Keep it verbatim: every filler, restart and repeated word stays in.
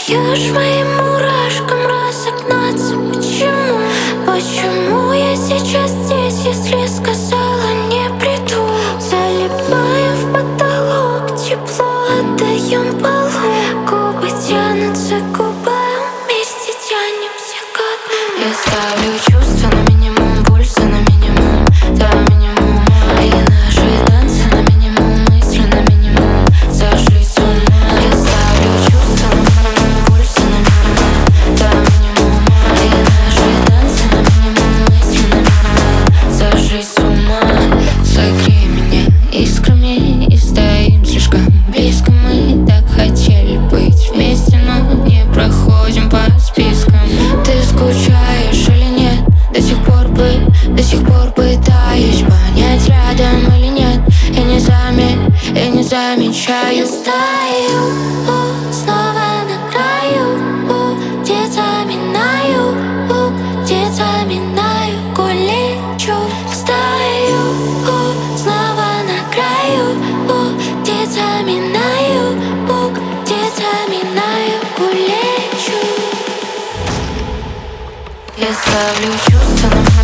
даешь моим мурашкам разогнаться. Почему, почему я сейчас здесь, если сказала не приду? Залипаем в потолок, тепло отдаем полу. Губы тянутся к губам, вместе тянемся ко дну. Я ставлю чувства на минимум, пульса на минимум, да, минимум. И наши танцы на минимум, мысли на минимум, сошли с ума. Я ставлю чувства на минимум, пульса на минимум, да, минимум. И наши танцы на минимум, мысли на минимум, сошли с ума. Согрей меня искрами и стоим слишком близко. Мы так хотели быть вместе, но не проходим по спискам. Ты скучаешь или нет? До сих пор бы, до сих пор пытаюсь понять, рядом или нет. Я не заме, я не замечаю. Я стою, у, снова на краю, у, где-то минаю, у, где-то минаю, гулечу. Стою, у, снова на краю, у, где-то минаю, у, где-то минаю, гулечу. Я ставлю чувства на